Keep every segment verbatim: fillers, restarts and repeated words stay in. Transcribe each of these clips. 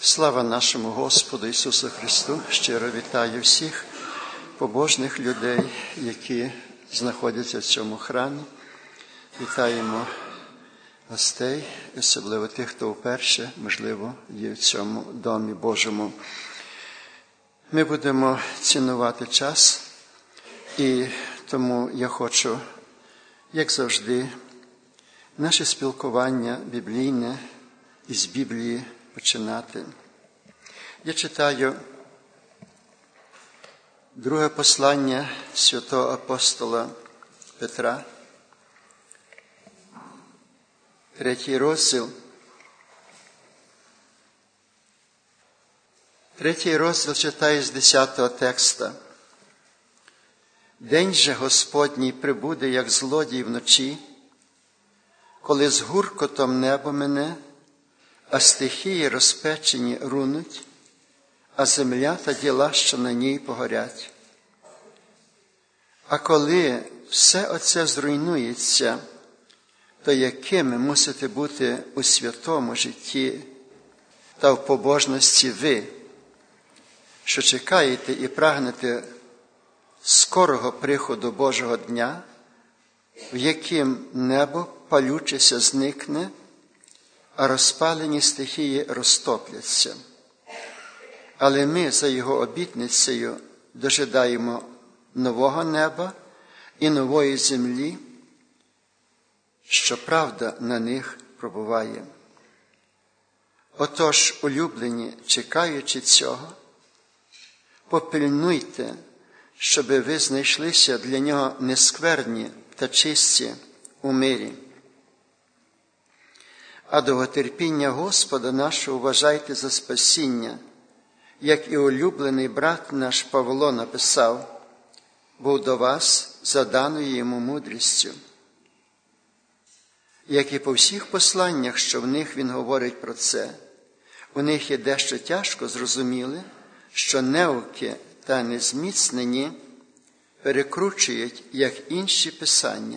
Слава нашому Господу Ісусу Христу! Щиро вітаю всіх побожних людей, які знаходяться в цьому храмі. Вітаємо гостей, особливо тих, хто вперше, можливо, є в цьому домі Божому. Ми будемо цінувати час, і тому я хочу, як завжди, наше спілкування біблійне із Біблії починати. Я читаю друге послання святого апостола Петра, третій розділ. Третій розділ читаю з десятого текста. «День же Господній прибуде, як злодій вночі, коли з гуркотом небо мине, а стихії розпечені рунуть, а земля та діла, що на ній, погорять. А коли все оце зруйнується, то якими мусите бути у святому житті та в побожності ви, що чекаєте і прагнете скорого приходу Божого дня, в яким небо палючеся зникне, а розпалені стихії розтопляться. Але ми за його обітницею дожидаємо нового неба і нової землі, що правда на них пробуває. Отож, улюблені, чекаючи цього, попильнуйте, щоби ви знайшлися для нього нескверні та чисті у мирі. А довготерпіння Господа нашого вважайте за спасіння, як і улюблений брат наш Павло написав, був до вас за даною йому мудрістю. Як і по всіх посланнях, що в них він говорить про це, у них є дещо тяжко зрозуміли, що неуки та незміцнені перекручують, як інші писання,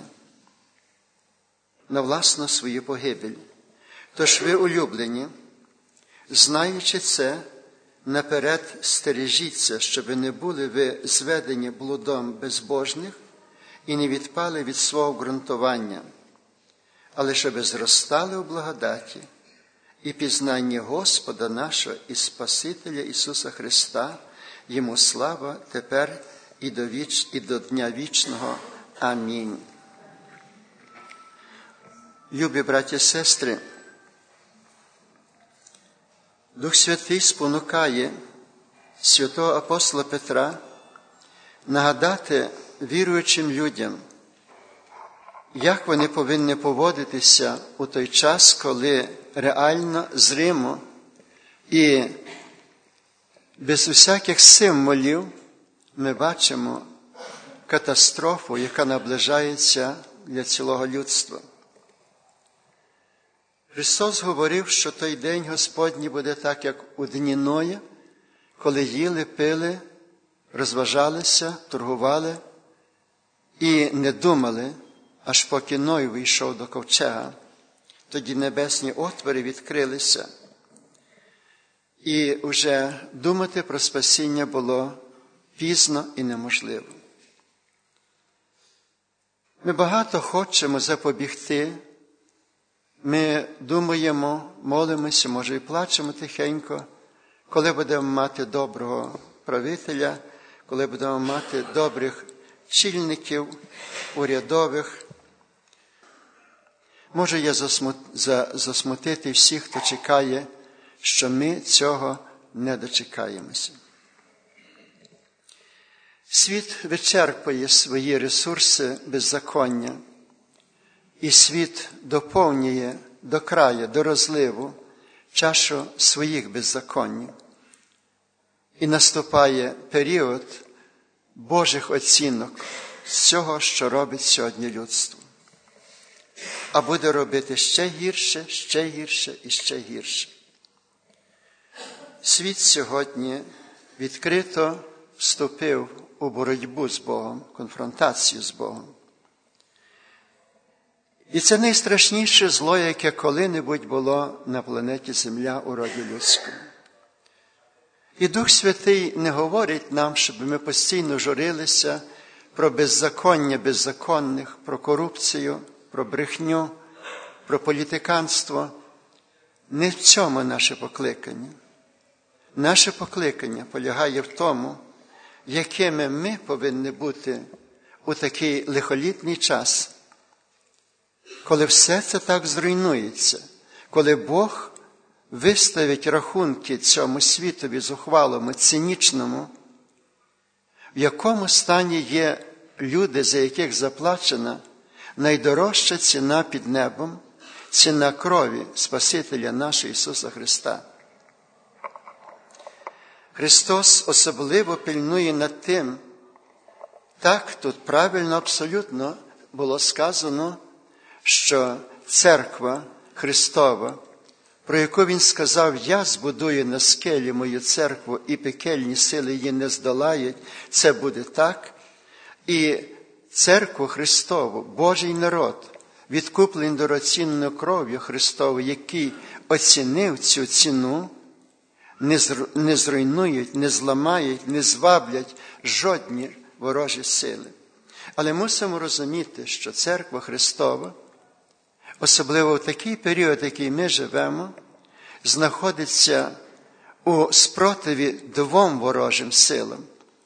на власну свою погибель. Тож ви, улюблені, знаючи це, наперед стережіться, щоб не були ви зведені блудом безбожних і не відпали від свого ґрунтування, але щоб зростали у благодаті і пізнанні Господа нашого і Спасителя Ісуса Христа, Йому слава тепер і до, віч... і до дня вічного. Амінь. Любі браті і сестри, Дух Святий спонукає святого апостола Петра нагадати віруючим людям, як вони повинні поводитися у той час, коли реально, зримо і без усяких символів ми бачимо катастрофу, яка наближається для цілого людства. Христос говорив, що той день Господній буде так, як у дні Ноя, коли їли, пили, розважалися, торгували і не думали, аж поки Ной вийшов до ковчега. Тоді небесні отвори відкрилися, і вже думати про спасіння було пізно і неможливо. Ми багато хочемо запобігти. Ми думаємо, молимося, може і плачемо тихенько, коли будемо мати доброго правителя, коли будемо мати добрих чільників, урядових. Може я засмутити всіх, хто чекає, що ми цього не дочекаємося. Світ вичерпує свої ресурси беззаконня, і світ доповнює до краю, до розливу чашу своїх беззаконнів. І наступає період Божих оцінок з цього, що робить сьогодні людство. А буде робити ще гірше, ще гірше і ще гірше. Світ сьогодні відкрито вступив у боротьбу з Богом, конфронтацію з Богом. І це найстрашніше зло, яке коли-небудь було на планеті Земля у роді людському. І Дух Святий не говорить нам, щоб ми постійно журилися про беззаконня беззаконних, про корупцію, про брехню, про політиканство. Не в цьому наше покликання. Наше покликання полягає в тому, якими ми повинні бути у такий лихолітній час, коли все це так зруйнується, коли Бог виставить рахунки цьому світові зухвалому, цинічному, в якому стані є люди, за яких заплачена найдорожча ціна під небом, ціна крові Спасителя нашого Ісуса Христа. Христос особливо пильнує над тим, так тут правильно абсолютно було сказано, що церква Христова, про яку Він сказав, я збудую на скелі мою церкву, і пекельні сили її не здолають, це буде так. І церкву Христову, Божий народ, відкуплений дорогоцінною кров'ю Христовою, який оцінив цю ціну, не зруйнують, не зламають, не зваблять жодні ворожі сили. Але мусимо розуміти, що церква Христова, особливо в такий період, який ми живемо, знаходиться у спротиві двом ворожим силам.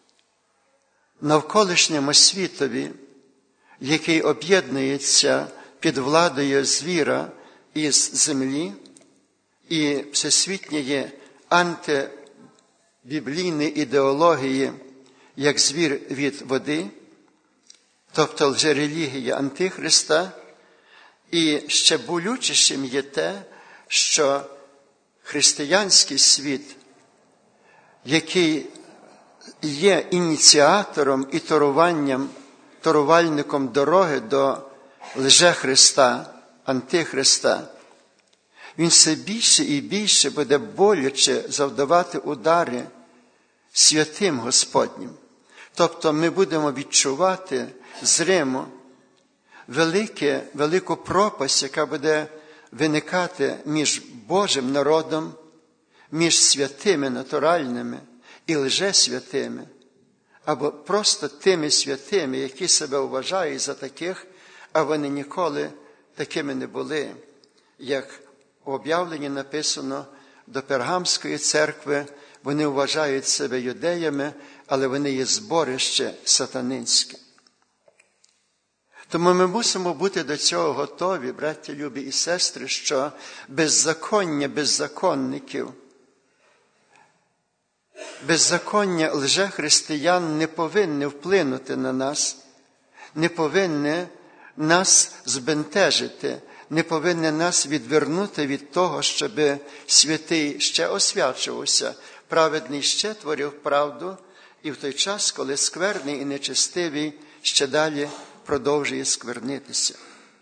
Навколишньому світові, який об'єднується під владою звіра із землі, і всесвітньої антибіблійної ідеології, як звір від води, тобто лжерелігія Антихриста. І ще болючішим є те, що християнський світ, який є ініціатором і торуванням, торувальником дороги до лже-Христа, Антихриста, він все більше і більше буде боляче завдавати удари святим Господнім. Тобто ми будемо відчувати зримо велике, велику пропасть, яка буде виникати між Божим народом, між святими натуральними і лжесвятими, або просто тими святими, які себе вважають за таких, а вони ніколи такими не були. Як у об'явленні написано до Пергамської церкви, вони вважають себе юдеями, але вони є зборище сатанинське. Тому ми мусимо бути до цього готові, браття любі і сестри, що беззаконня беззаконників, беззаконня лжехристиян не повинні вплинути на нас, не повинні нас збентежити, не повинні нас відвернути від того, щоб святий ще освячувався, праведний ще творив правду, і в той час, коли скверний і нечестивий ще далі продовжує сквернитися.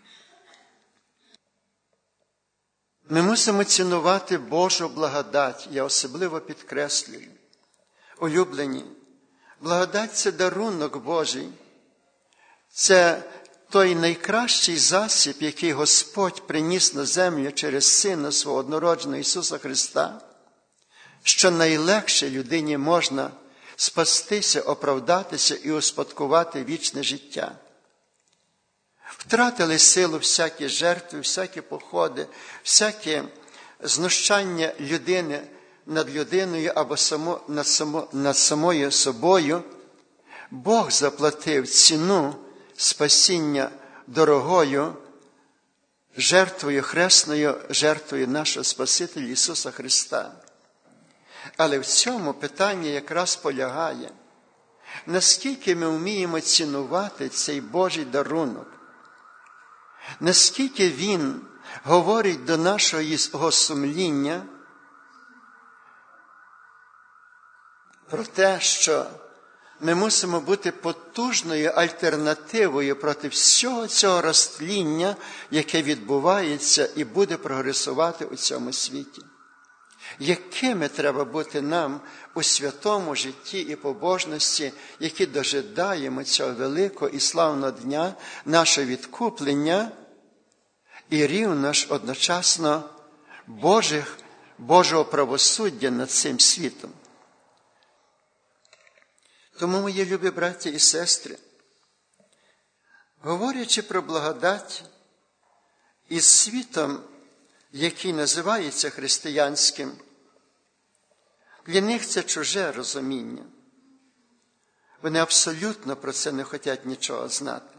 Ми мусимо цінувати Божу благодать, я особливо підкреслюю. Улюблені, благодать – це дарунок Божий, це той найкращий засіб, який Господь приніс на землю через Сина свого однородженого Ісуса Христа, що найлегше людині можна спастися, оправдатися і успадкувати вічне життя. Втратили силу всякі жертви, всякі походи, всякі знущання людини над людиною або само, над, само, над самою собою. Бог заплатив ціну спасіння дорогою жертвою, хресною жертвою нашого Спасителя Ісуса Христа. Але в цьому питання якраз полягає, наскільки ми вміємо цінувати цей Божий дарунок, наскільки Він говорить до нашого сумління про те, що ми мусимо бути потужною альтернативою проти всього цього розтління, яке відбувається і буде прогресувати у цьому світі. Якими треба бути нам у святому житті і побожності, які дожидаємо цього великого і славного дня, наше відкуплення, і рівно ж одночасно Божих, Божого правосуддя над цим світом. Тому, мої любі браті і сестри, говорячи про благодать із світом, який називається християнським, для них це чуже розуміння. Вони абсолютно про це не хочуть нічого знати.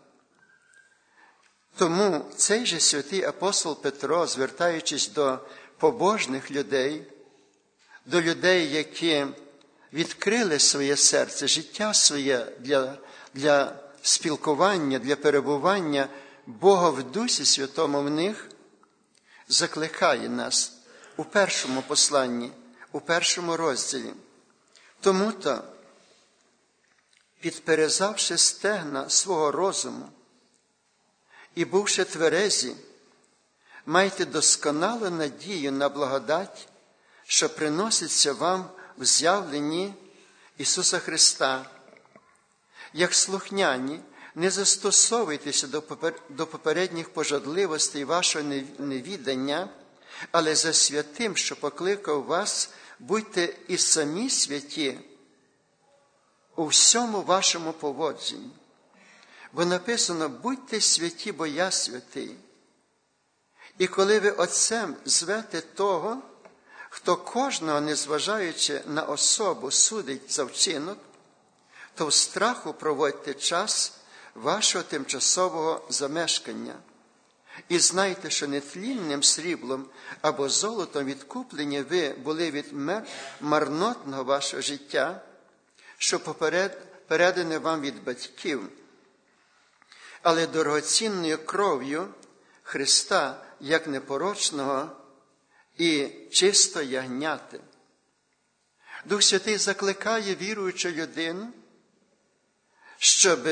Тому цей же святий апостол Петро, звертаючись до побожних людей, до людей, які відкрили своє серце, життя своє для, для спілкування, для перебування Бога в Дусі Святому в них, закликає нас у першому посланні, у першому розділі. Тому-то, підперезавши стегна свого розуму і бувши тверезі, майте досконалу надію на благодать, що приноситься вам в з'явленні Ісуса Христа. Як слухняні, не застосовуйтеся до попередніх пожадливостей вашого невідання, але за святим, що покликав вас, будьте і самі святі у всьому вашому поводженні. Бо написано, будьте святі, бо я святий. І коли ви Отцем звете того, хто кожного, незважаючи на особу, судить за вчинок, то в страху проводьте час вашого тимчасового замешкання. І знайте, що нетлінним сріблом або золотом відкуплені ви були від марнотного вашого життя, що поперед, передане вам від батьків, але дорогоцінною кров'ю Христа, як непорочного і чисто ягняти. Дух Святий закликає віруючу людину, щоб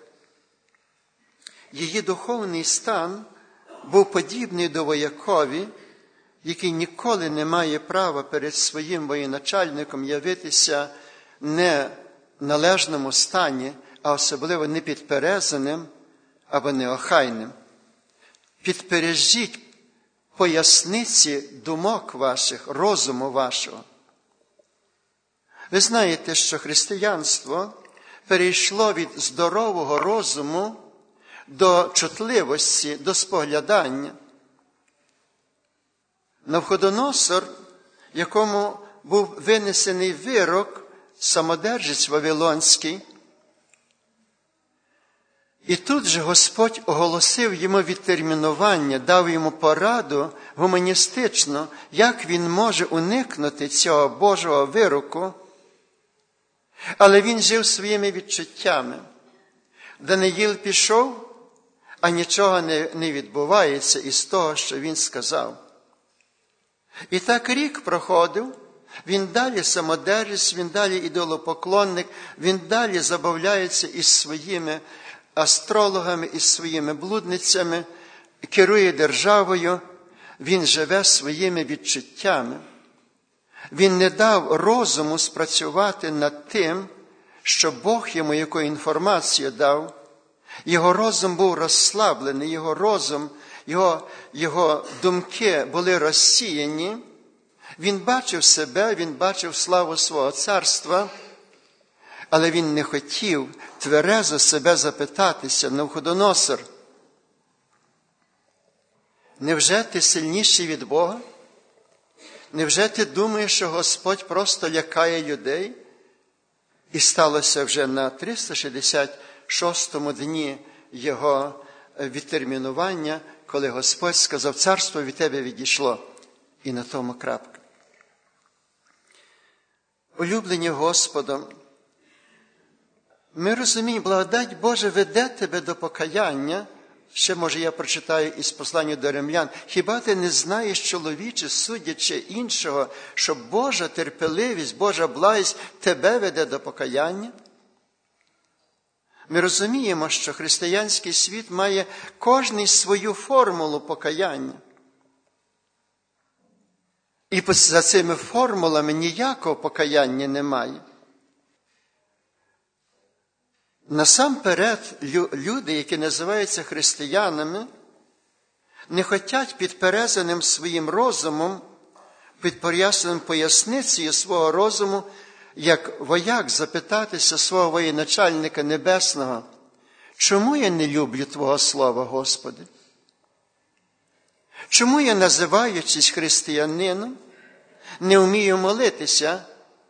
її духовний стан був подібний до воякові, який ніколи не має права перед своїм воєначальником явитися не в належному стані, а особливо не підперезаним або неохайним. Підпережіть поясниці думок ваших, розуму вашого. Ви знаєте, що християнство перейшло від здорового розуму до чутливості, до споглядання. Навходоносор, якому був винесений вирок, самодержець Вавилонський, і тут же Господь оголосив йому відтермінування, дав йому пораду гуманістичну, як він може уникнути цього Божого вироку, але він жив своїми відчуттями. Даниїл пішов, а нічого не, не відбувається із того, що він сказав. І так рік проходив, він далі самодержець, він далі ідолопоклонник, він далі забавляється із своїми астрологами, із своїми блудницями, керує державою, він живе своїми відчуттями. Він не дав розуму спрацювати над тим, що Бог йому яку інформацію дав. Його розум був розслаблений, його розум, його, його думки були розсіяні. Він бачив себе, він бачив славу свого царства, але він не хотів тверезо себе запитатися: Навходоносор, невже ти сильніший від Бога? Невже ти думаєш, що Господь просто лякає людей? І сталося вже на триста шістдесят шостому дні його відтермінування, коли Господь сказав: царство від тебе відійшло. І на тому крапка. Улюблені Господом, ми розуміємо, благодать Божа веде тебе до покаяння. Ще, може, я прочитаю із послання до Римлян. Хіба ти не знаєш, чоловіче, судячи іншого, що Божа терпеливість, Божа благість тебе веде до покаяння? Ми розуміємо, що християнський світ має кожний свою формулу покаяння. І за цими формулами ніякого покаяння немає. Насамперед, люди, які називаються християнами, не хочуть підперезаним своїм розумом, підпоясненим поясницею свого розуму, як вояк запитатися свого воєначальника небесного, чому я не люблю Твого Слова, Господи? Чому я, називаючись християнином, не вмію молитися?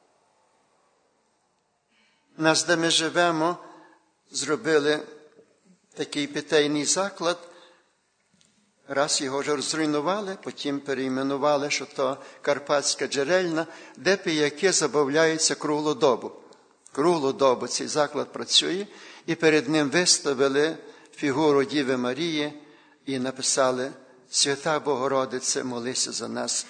Нас, де ми живемо, зробили такий питейний заклад. Раз його вже зруйнували, потім перейменували, що то Карпатська джерельна, де пияки забавляються круглу добу. Круглу добу цей заклад працює, і перед ним виставили фігуру Діви Марії і написали: «Свята Богородице, молися за нас».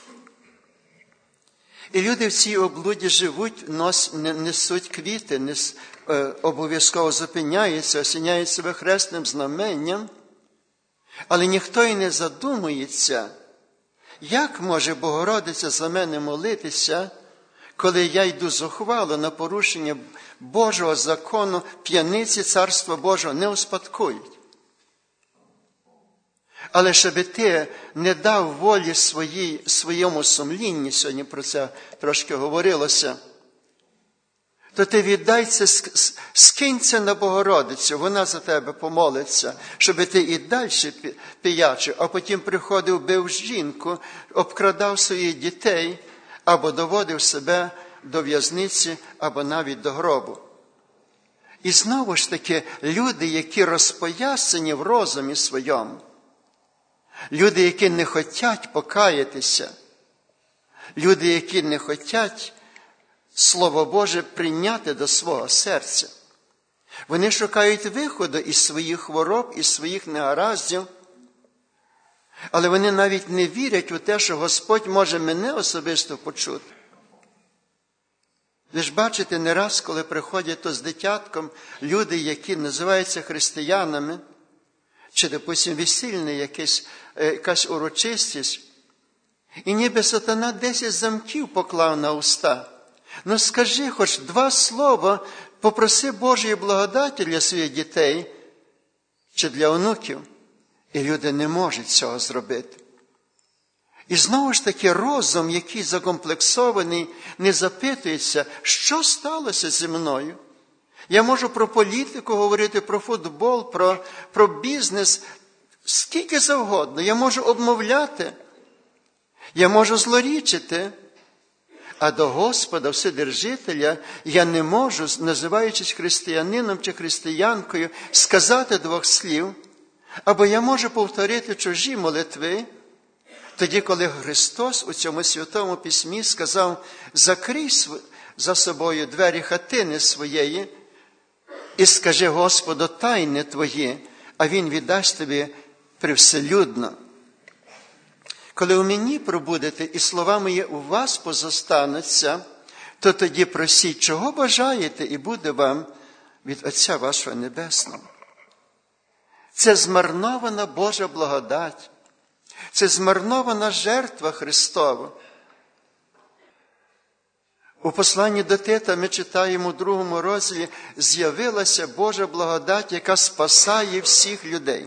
І люди в цій облуді живуть, несуть квіти, нес, е, обов'язково зупиняються, осіняють себе хресним знаменням, але ніхто і не задумується, як може Богородиця за мене молитися, коли я йду зухвало на порушення Божого закону, п'яниці Царства Божого не успадкують. Але щоб ти не дав волі своїй, своєму сумлінні, сьогодні про це трошки говорилося, то ти віддай це, скинься на Богородицю, вона за тебе помолиться, щоб ти і далі пиячив, а потім приходив, бив жінку, обкрадав своїх дітей, або доводив себе до в'язниці, або навіть до гробу. І знову ж таки, люди, які розпоясані в розумі своєму, люди, які не хочуть покаятися, люди, які не хочуть Слово Боже прийняти до свого серця. Вони шукають виходу із своїх хвороб, із своїх негараздів, але вони навіть не вірять у те, що Господь може мене особисто почути. Ви ж бачите, не раз, коли приходять то з дитятком люди, які називаються християнами, чи, допустим, весільне якесь, якась урочистість, і ніби сатана десять замків поклав на уста. Ну скажи хоч два слова, попроси Божої благодаті для своїх дітей чи для онуків, і люди не можуть цього зробити. І знову ж таки розум, який закомплексований, не запитується, що сталося зі мною. Я можу про політику говорити, про футбол, про, про бізнес, скільки завгодно. Я можу обмовляти, я можу злорічити, а до Господа, Вседержителя, я не можу, називаючись християнином чи християнкою, сказати двох слів, або я можу повторити чужі молитви, тоді, коли Христос у цьому Святому Письмі сказав: «Закрий за собою двері хатини своєї і скажи Господу тайни твої, а Він віддасть тобі привселюдно». Коли у мені пробудете, і слова мої у вас позостануться, то тоді просіть, чого бажаєте, і буде вам від Отця вашого Небесного. Це змарнована Божа благодать. Це змарнована жертва Христова. У посланні до Тита ми читаємо у другому розділі: «З'явилася Божа благодать, яка спасає всіх людей».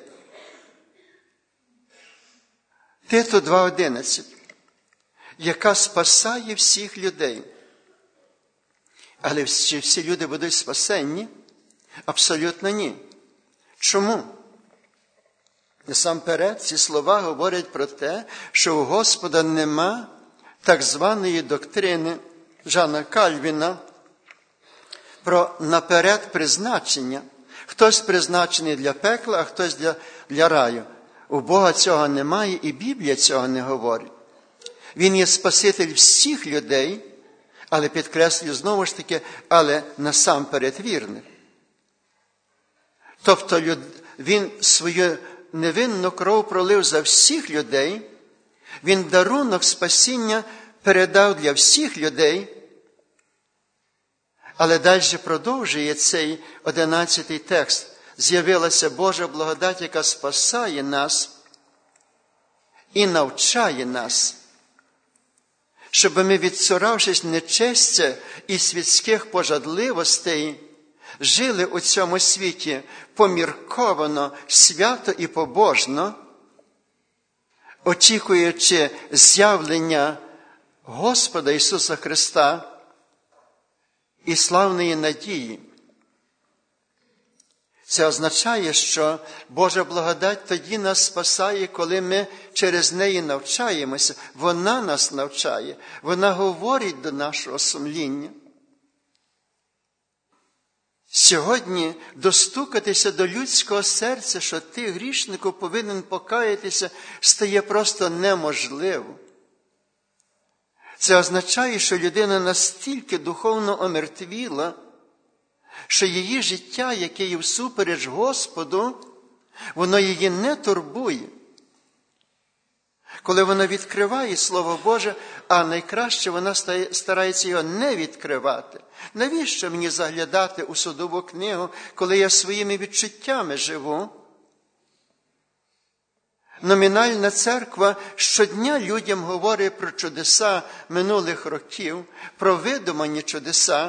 Титу два одинадцять. Яка спасає всіх людей. Але чи всі люди будуть спасенні? Абсолютно ні. Чому? Насамперед, ці слова говорять про те, що у Господа нема так званої доктрини Жана Кальвіна про наперед призначення. Хтось призначений для пекла, а хтось для, для раю. У Бога цього немає, і Біблія цього не говорить. Він є Спаситель всіх людей, але, підкреслюю знову ж таки, але насамперед вірних. Тобто Він свою невинну кров пролив за всіх людей, Він дарунок спасіння передав для всіх людей, але далі продовжує цей одинадцятий текст. З'явилася Божа благодать, яка спасає нас і навчає нас, щоб ми, відцуравшись нечестя і світських пожадливостей, жили у цьому світі помірковано, свято і побожно, очікуючи з'явлення Господа Ісуса Христа, і славної надії. Це означає, що Божа благодать тоді нас спасає, коли ми через неї навчаємося. Вона нас навчає, вона говорить до нашого сумління. Сьогодні достукатися до людського серця, що ти, грішнику, повинен покаятися, стає просто неможливо. Це означає, що людина настільки духовно омертвіла, що її життя, яке є всупереч Господу, воно її не турбує. Коли вона відкриває Слово Боже, а найкраще вона старається його не відкривати. Навіщо мені заглядати у судову книгу, коли я своїми відчуттями живу? Номінальна церква щодня людям говорить про чудеса минулих років, про видумані чудеса,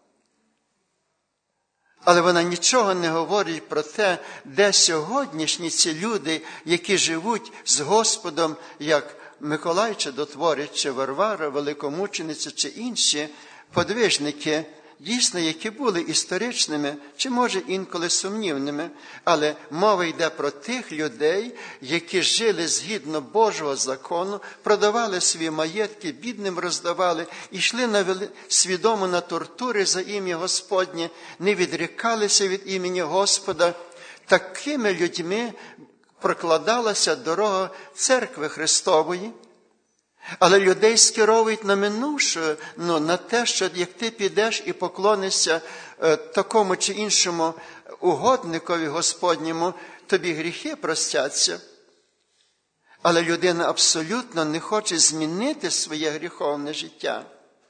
але вона нічого не говорить про те, де сьогоднішні ці люди, які живуть з Господом, як Миколай Чудотворець, чи Варвара, великомучениця, чи інші подвижники, дійсно, які були історичними, чи, може, інколи сумнівними, але мова йде про тих людей, які жили згідно Божого закону, продавали свої маєтки, бідним роздавали, йшли на свідомо на тортури за ім'я Господнє, не відрікалися від імені Господа. Такими людьми прокладалася дорога Церкви Христової. Але людей скеровують на минувше, ну, на те, що як ти підеш і поклонишся е, такому чи іншому угодникові Господньому, тобі гріхи простяться. Але людина абсолютно не хоче змінити своє гріховне життя.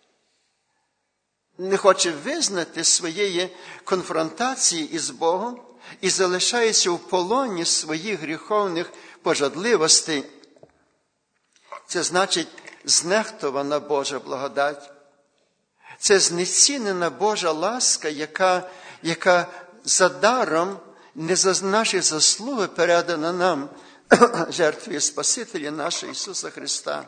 Не хоче визнати своєї конфронтації із Богом і залишається в полоні своїх гріховних пожадливостей. Це значить знехтована Божа благодать. Це знецінена Божа ласка, яка, яка за даром, не за наші заслуги передана нам жертвою Спасителя нашого Ісуса Христа.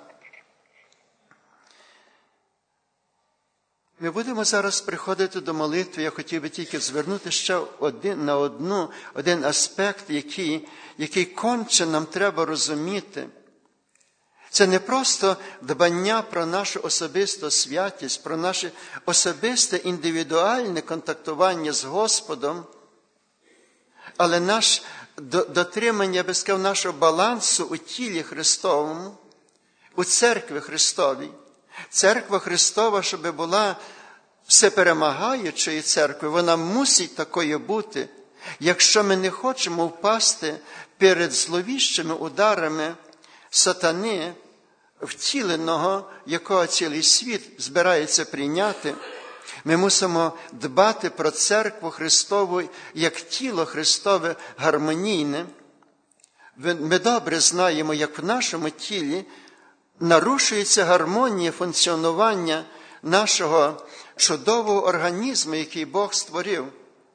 Ми будемо зараз приходити до молитви. Я хотів би тільки звернути ще один, на одну, один аспект, який, який конче нам треба розуміти. Це не просто дбання про нашу особисту святість, про наше особисте індивідуальне контактування з Господом, але наш дотримання, я би сказав, нашого балансу у тілі Христовому, у Церкві Христовій. Церква Христова, щоб була всеперемагаючою церквою, вона мусить такою бути, якщо ми не хочемо впасти перед зловіщими ударами сатани, втіленого, якого цілий світ збирається прийняти. Ми мусимо дбати про Церкву Христову як тіло Христове гармонійне. Ми добре знаємо, як в нашому тілі нарушується гармонія функціонування нашого чудового організму, який Бог створив.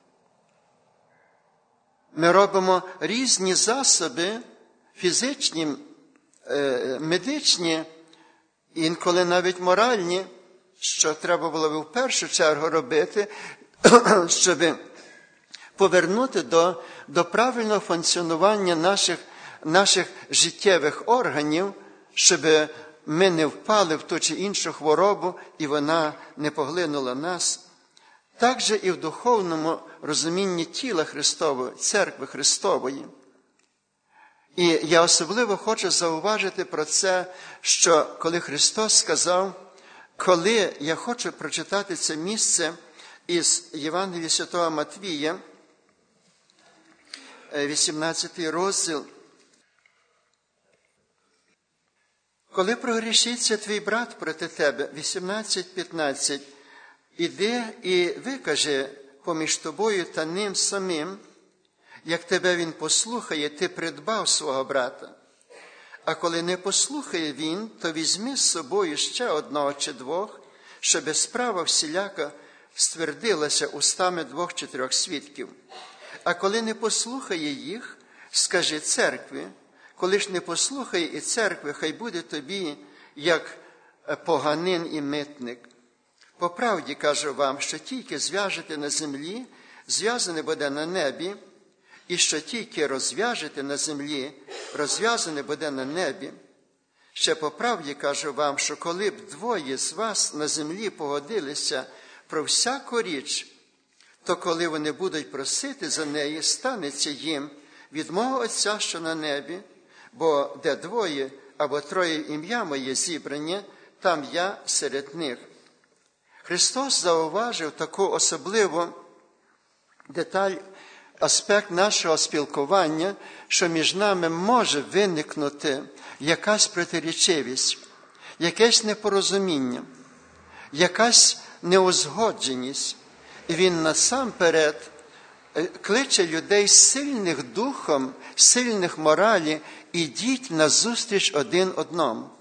Ми робимо різні засоби фізичні, медичні, інколи навіть моральні, що треба було б в першу чергу робити, щоб повернути до, до правильного функціонування наших, наших життєвих органів, щоб ми не впали в ту чи іншу хворобу, і вона не поглинула нас. Так же і в духовному розумінні тіла Христового, Церкви Христової. І я особливо хочу зауважити про це, що коли Христос сказав, коли я хочу прочитати це місце із Євангелія Святого Матвія, вісімнадцятий розділ. Коли прогрішиться твій брат проти тебе, вісімнадцять п'ятнадцять, іди і викажи поміж тобою та ним самим, як тебе він послухає, ти придбав свого брата. А коли не послухає він, то візьми з собою ще одного чи двох, щоб справа всіляка ствердилася устами двох чи трьох свідків. А коли не послухає їх, скажи церкві, коли ж не послухає і церкви, хай буде тобі, як поганин і митник. По правді кажу вам, що тільки зв'яжете на землі, зв'язане буде на небі, і що тільки розв'яжете на землі, розв'язане буде на небі. Ще по правді кажу вам, що коли б двоє з вас на землі погодилися про всяку річ, то коли вони будуть просити за неї, станеться їм від мого Отця, що на небі, бо де двоє або троє ім'я моє зібрані, там я серед них. Христос зауважив таку особливу деталь, аспект нашого спілкування, що між нами може виникнути якась протирічивість, якесь непорозуміння, якась неузгодженість. І він насамперед кличе людей сильних духом, сильних моралі, ідіть назустріч один одному.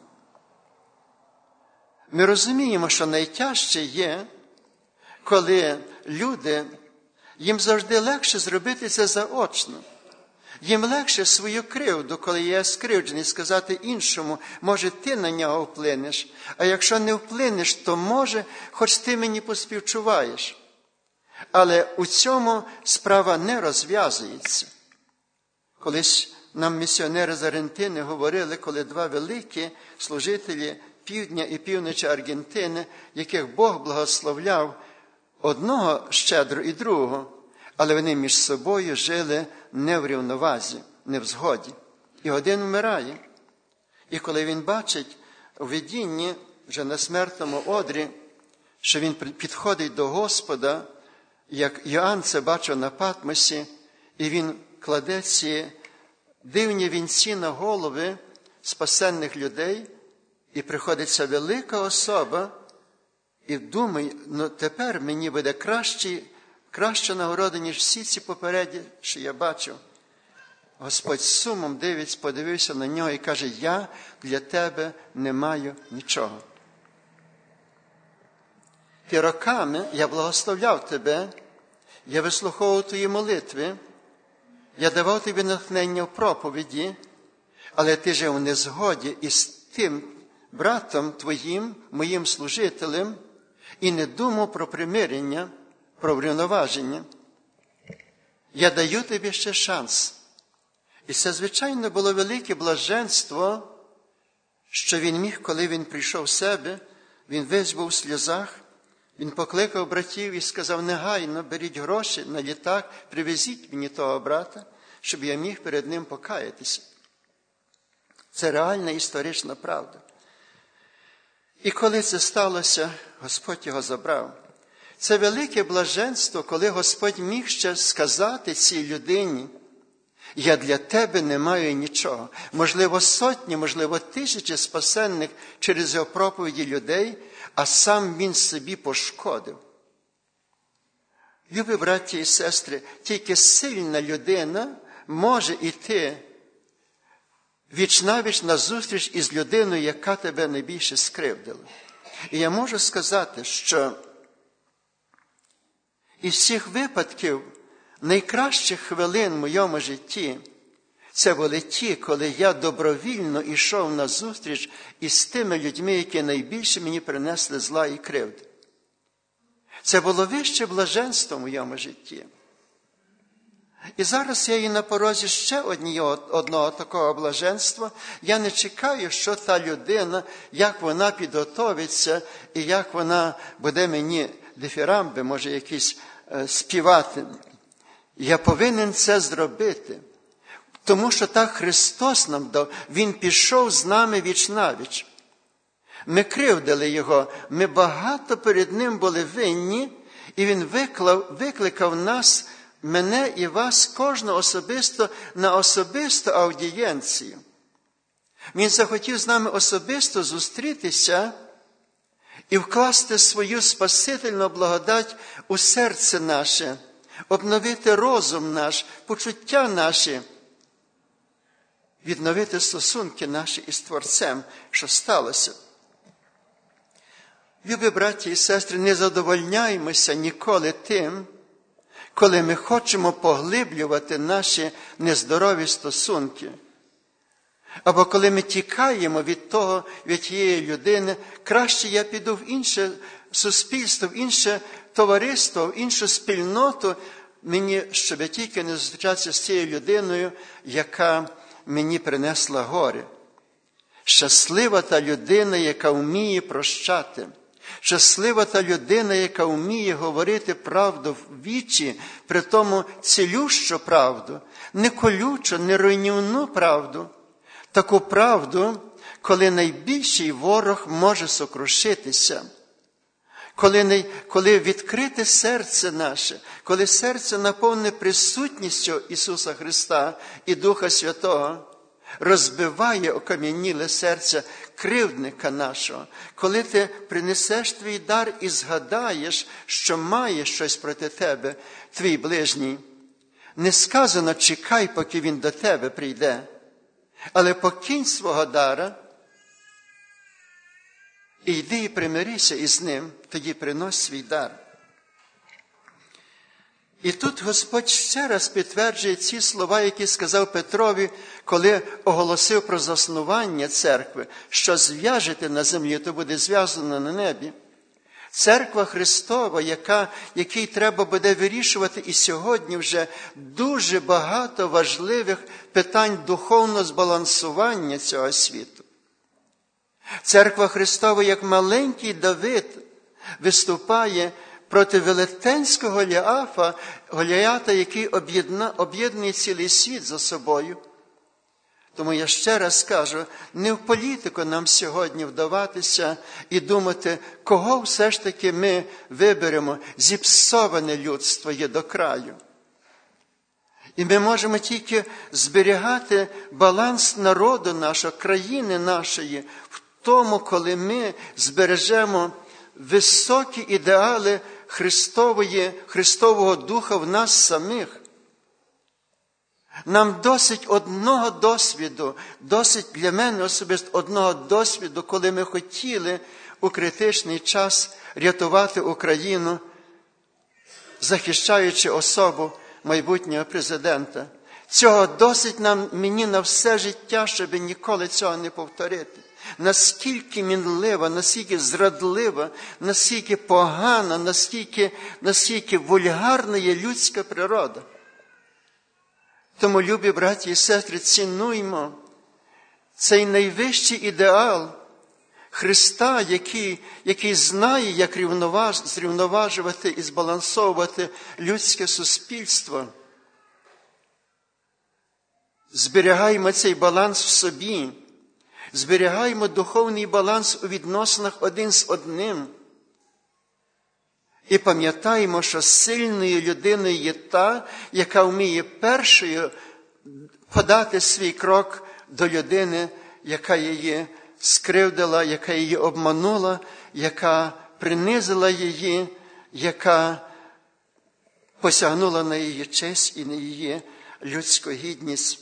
Ми розуміємо, що найтяжче є, коли люди, їм завжди легше зробити це заочно. Їм легше свою кривду, коли є скривджений, сказати іншому, може, ти на нього вплинеш, а якщо не вплинеш, то може, хоч ти мені поспівчуваєш. Але у цьому справа не розв'язується. Колись нам місіонери з Аргентини говорили, коли два великі служителі півдня і півночі Аргентини, яких Бог благословляв, одного щедро і другого, але вони між собою жили не в рівновазі, не в згоді. І один вмирає. І коли він бачить у видінні, вже на смертному одрі, що він підходить до Господа, як Йоанн це бачив на Патмосі, і він кладе ці дивні вінці на голови спасенних людей, і приходиться велика особа, і думає, ну тепер мені буде краще, краща нагорода, ніж всі ці попередні, що я бачив. Господь з сумом дивиться, подивився на нього і каже, я для тебе не маю нічого. Ти роками я благословляв тебе, я вислуховував твої молитви, я давав тобі натхнення в проповіді, але ти жив у незгоді із тим братом твоїм, моїм служителем, і не думав про примирення, про врівноваження. Я даю тобі ще шанс. І це, звичайно, було велике блаженство, що він міг, коли він прийшов в себе, він весь був у сльозах, він покликав братів і сказав, негайно беріть гроші на літак, привезіть мені того брата, щоб я міг перед ним покаятися. Це реальна історична правда. І коли це сталося, Господь його забрав. Це велике блаженство, коли Господь міг ще сказати цій людині, я для тебе не маю нічого. Можливо, сотні, можливо, тисячі спасенних через його проповіді людей, а сам він собі пошкодив. Любі браті і сестри, тільки сильна людина може йти віч-навіч на зустріч із людиною, яка тебе найбільше скривдила. І я можу сказати, що із всіх випадків найкращих хвилин в моєму житті це були ті, коли я добровільно йшов на зустріч із тими людьми, які найбільше мені принесли зла і кривди. Це було вище блаженство в моєму житті. І зараз я є на порозі ще однієї, одного такого блаженства. Я не чекаю, що та людина, як вона підготовиться і як вона буде мені дифірамби, може якісь е, співати. Я повинен це зробити. Тому що так Христос нам дав. Він пішов з нами віч-навіч. Ми кривдили Його. Ми багато перед Ним були винні. І Він виклав, викликав нас, мене і вас, кожного особисто, на особисту аудієнцію. Він захотів з нами особисто зустрітися і вкласти свою спасительну благодать у серце наше, обновити розум наш, почуття наші, відновити стосунки наші із Творцем, що сталося. Любі браті і сестри, не задовольняємося ніколи тим, коли ми хочемо поглиблювати наші нездорові стосунки. Або коли ми тікаємо від того, від тієї людини, краще я піду в інше суспільство, в інше товариство, в іншу спільноту, мені, щоб я тільки не зустрічався з цією людиною, яка мені принесла горе. Щаслива та людина, яка вміє прощати. Щаслива та людина, яка вміє говорити правду в вічі, при тому цілющу правду, не колючу, не руйнівну правду. Таку правду, коли найбільший ворог може сокрушитися. Коли, коли відкрите серце наше, коли серце наповнене присутністю Ісуса Христа і Духа Святого, розбиває окам'яніле серце кривдника нашого. Коли ти принесеш твій дар і згадаєш, що має щось проти тебе, твій ближній, не сказано, чекай, поки він до тебе прийде, але покинь свого дара і йди і примирися із ним, тоді принось свій дар. І тут Господь ще раз підтверджує ці слова, які сказав Петрові, коли оголосив про заснування церкви, що зв'яжете на землі, то буде зв'язано на небі. Церква Христова, яка, якій треба буде вирішувати і сьогодні вже дуже багато важливих питань духовного збалансування цього світу. Церква Христова, як маленький Давид, виступає проти велетенського Голіафа, Голіата, який об'єднує цілий світ за собою. Тому я ще раз кажу, не в політику нам сьогодні вдаватися і думати, кого все ж таки ми виберемо. Зіпсоване людство є до краю. І ми можемо тільки зберігати баланс народу нашого, країни нашої, в тому, коли ми збережемо високі ідеали Христової, Христового Духа в нас самих. Нам досить одного досвіду, досить для мене особисто одного досвіду, коли ми хотіли у критичний час рятувати Україну, захищаючи особу майбутнього президента. Цього досить нам, мені на все життя, щоб ніколи цього не повторити. Наскільки мінлива, наскільки зрадлива, наскільки погана, наскільки, наскільки вульгарна є людська природа. Тому, любі браті і сестри, цінуймо цей найвищий ідеал Христа, який, який знає, як рівноваж, зрівноважувати і збалансовувати людське суспільство. Зберігаємо цей баланс в собі, зберігаємо духовний баланс у відносинах один з одним. І пам'ятаємо, що сильною людиною є та, яка вміє першою подати свій крок до людини, яка її скривдила, яка її обманула, яка принизила її, яка посягнула на її честь і на її людську гідність.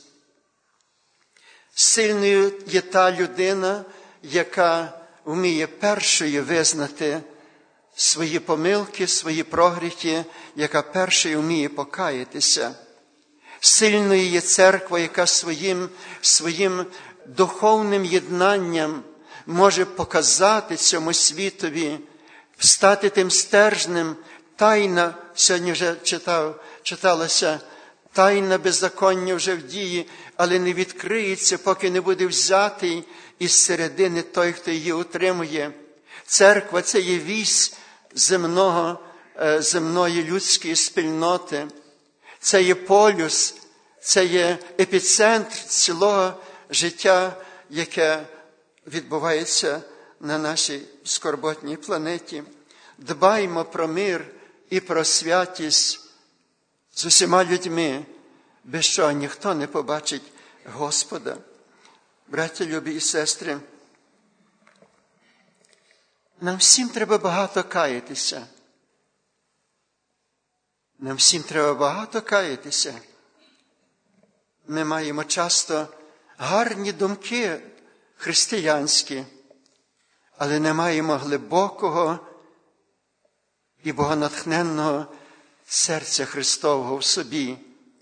Сильною є та людина, яка вміє першою визнати свої помилки, свої прогріхи, яка першою вміє покаятися. Сильною є церква, яка своїм, своїм духовним єднанням може показати цьому світові, стати тим стержнем. Тайна, сьогодні вже читав, читалося, тайна беззаконня вже в дії, але не відкриється, поки не буде взятий із середини той, хто її утримує. Церква – це є вісь земного, земної людської спільноти. Це є полюс, це є епіцентр цілого життя, яке відбувається на нашій скорботній планеті. Дбаймо про мир і про святість з усіма людьми, без чого ніхто не побачить Господа. Браття любі і сестри, нам всім треба багато каятися. Нам всім треба багато каятися. Ми маємо часто гарні думки християнські, але не маємо глибокого і богонатхненного серця Христового в собі.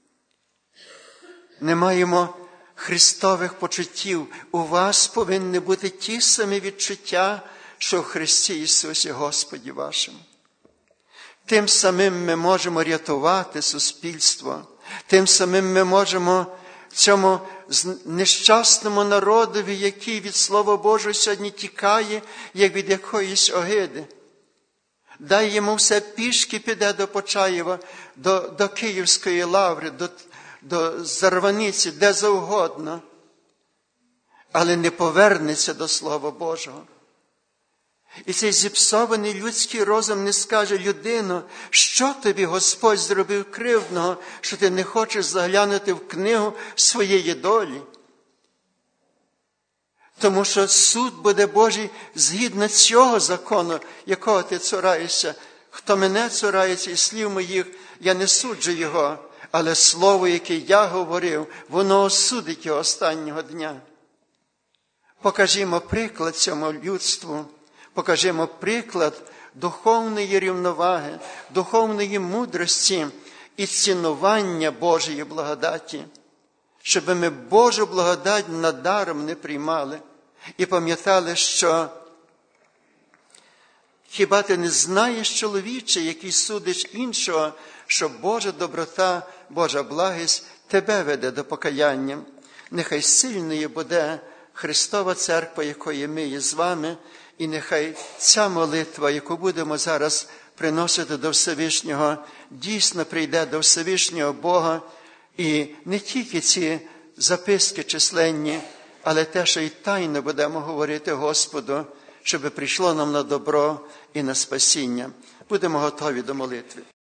Не маємо Христових почуттів. У вас повинні бути ті самі відчуття що в Христі Ісусі Господі вашому. Тим самим ми можемо рятувати суспільство, тим самим ми можемо цьому нещасному народові, який від Слова Божого сьогодні тікає, як від якоїсь огиди. Дай йому все пішки піде до Почаєва, до, до Київської лаври, до, до Зарваниці, де завгодно, але не повернеться до Слова Божого. І цей зіпсований людський розум не скаже: людино, що тобі Господь зробив кривдного, що ти не хочеш заглянути в книгу своєї долі? Тому що суд буде Божий згідно цього закону, якого ти цураєшся. Хто мене цурається і слів моїх, я не суджу його, але слово, яке я говорив, воно осудить його останнього дня. Покажімо приклад цьому людству, покажімо приклад духовної рівноваги, духовної мудрості і цінування Божої благодаті, щоб ми Божу благодать надаром не приймали і пам'ятали, що хіба ти не знаєш, чоловіче, який судиш іншого, що Божа доброта, Божа благість тебе веде до покаяння. Нехай сильною буде Христова Церква, якої ми є з вами, і нехай ця молитва, яку будемо зараз приносити до Всевишнього, дійсно прийде до Всевишнього Бога, і не тільки ці записки численні, але те, що і тайно будемо говорити Господу, щоб прийшло нам на добро і на спасіння. Будемо готові до молитви.